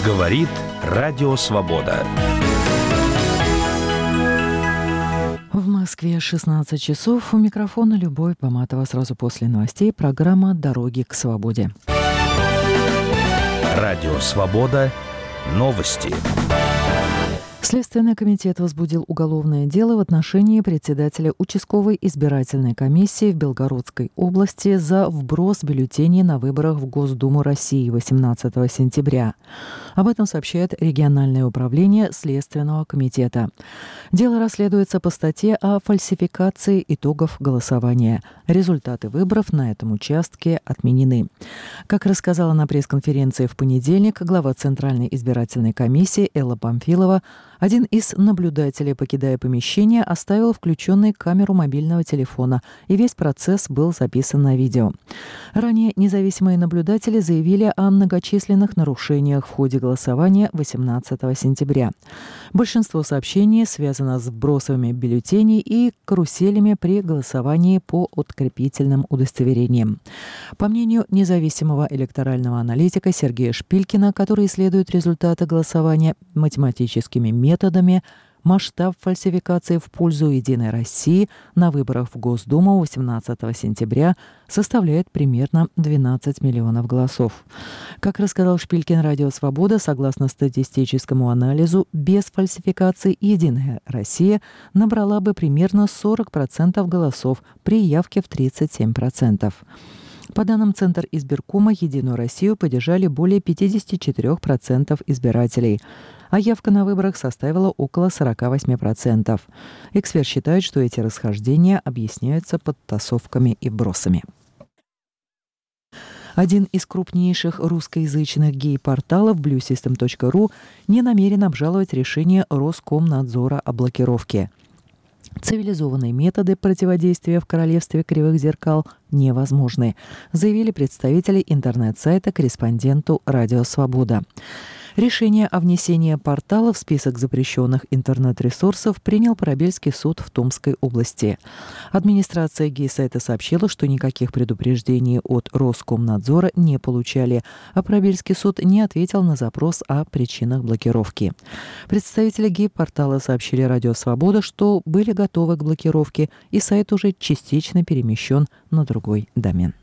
Говорит Радио Свобода. В Москве 16 часов. У микрофона Любовь Поматова. Сразу после новостей программа «Дороги к свободе». Радио Свобода. Новости. Следственный комитет возбудил уголовное дело в отношении председателя участковой избирательной комиссии в Белгородской области за вброс бюллетеней на выборах в Госдуму России 18 сентября. Об этом сообщает региональное управление Следственного комитета. Дело расследуется по статье о фальсификации итогов голосования. Результаты выборов на этом участке отменены. Как рассказала на пресс-конференции в понедельник глава Центральной избирательной комиссии Элла Памфилова, один из наблюдателей, покидая помещение, оставил включенной камеру мобильного телефона, и весь процесс был записан на видео. Ранее независимые наблюдатели заявили о многочисленных нарушениях в ходе голосования 18 сентября. Большинство сообщений связано с вбросами бюллетеней и каруселями при голосовании по открепительным удостоверениям. По мнению независимого электорального аналитика Сергея Шпилькина, который исследует результаты голосования математическими методами, масштаб фальсификации в пользу «Единой России» на выборах в Госдуму 18 сентября составляет примерно 12 миллионов голосов. Как рассказал Шпилькин Радио Свобода, согласно статистическому анализу, без фальсификации «Единая Россия» набрала бы примерно 40% голосов при явке в 37%. По данным Центра избиркома, «Единую Россию» поддержали более 54% избирателей, а явка на выборах составила около 48%. Эксперт считает, что эти расхождения объясняются подтасовками и вбросами. Один из крупнейших русскоязычных гей-порталов bluesystem.ru не намерен обжаловать решение Роскомнадзора о блокировке. Цивилизованные методы противодействия в королевстве кривых зеркал невозможны, заявили представители интернет-сайта корреспонденту «Радио Свобода». Решение о внесении портала в список запрещенных интернет-ресурсов принял Парабельский суд в Томской области. Администрация гей-сайта сообщила, что никаких предупреждений от Роскомнадзора не получали, а Парабельский суд не ответил на запрос о причинах блокировки. Представители гей-портала сообщили Радио Свобода, что были готовы к блокировке, и сайт уже частично перемещен на другой домен.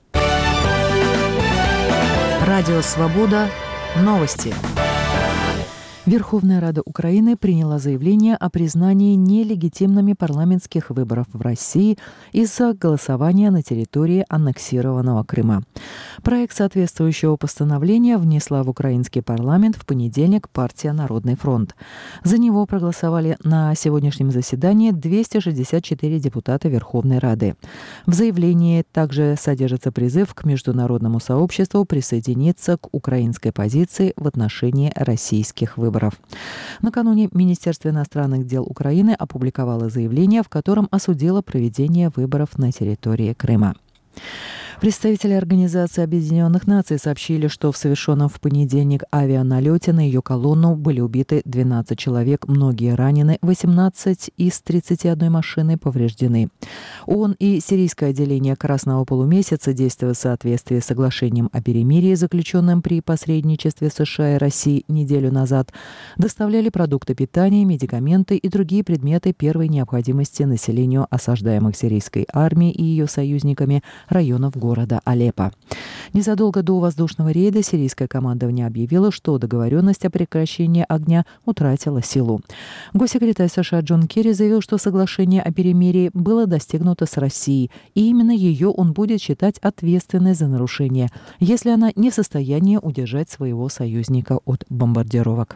Радио Свобода. Новости. Верховная Рада Украины приняла заявление о признании нелегитимными парламентских выборов в России из-за голосования на территории аннексированного Крыма. Проект соответствующего постановления внесла в украинский парламент в понедельник партия «Народный фронт». За него проголосовали на сегодняшнем заседании 264 депутата Верховной Рады. В заявлении также содержится призыв к международному сообществу присоединиться к украинской позиции в отношении российских выборов. Накануне Министерство иностранных дел Украины опубликовало заявление, в котором осудило проведение выборов на территории Крыма. Представители Организации Объединенных Наций сообщили, что в совершенном в понедельник авианалете на ее колонну были убиты 12 человек, многие ранены, 18 из 31 машины повреждены. ООН и сирийское отделение Красного полумесяца, действуя в соответствии с соглашением о перемирии, заключенным при посредничестве США и России неделю назад, доставляли продукты питания, медикаменты и другие предметы первой необходимости населению осаждаемых сирийской армией и ее союзниками районов города Алеппо. Незадолго до воздушного рейда сирийское командование объявило, что договоренность о прекращении огня утратила силу. Госсекретарь США Джон Керри заявил, что соглашение о перемирии было достигнуто с Россией, и именно ее он будет считать ответственной за нарушение, если она не в состоянии удержать своего союзника от бомбардировок.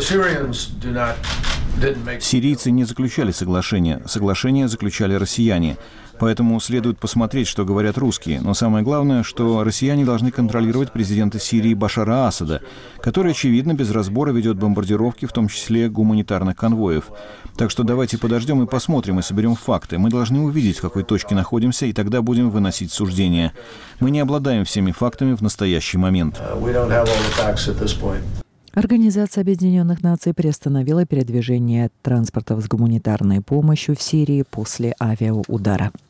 Сирийцы не заключали соглашение. Соглашение заключали россияне. Поэтому следует посмотреть, что говорят русские. Но самое главное, что россияне должны контролировать президента Сирии Башара Асада, который, очевидно, без разбора ведет бомбардировки, в том числе гуманитарных конвоев. Так что давайте подождем и посмотрим, и соберем факты. Мы должны увидеть, в какой точке находимся, и тогда будем выносить суждения. Мы не обладаем всеми фактами в настоящий момент. Организация Объединенных Наций приостановила передвижение транспортов с гуманитарной помощью в Сирии после авиаудара.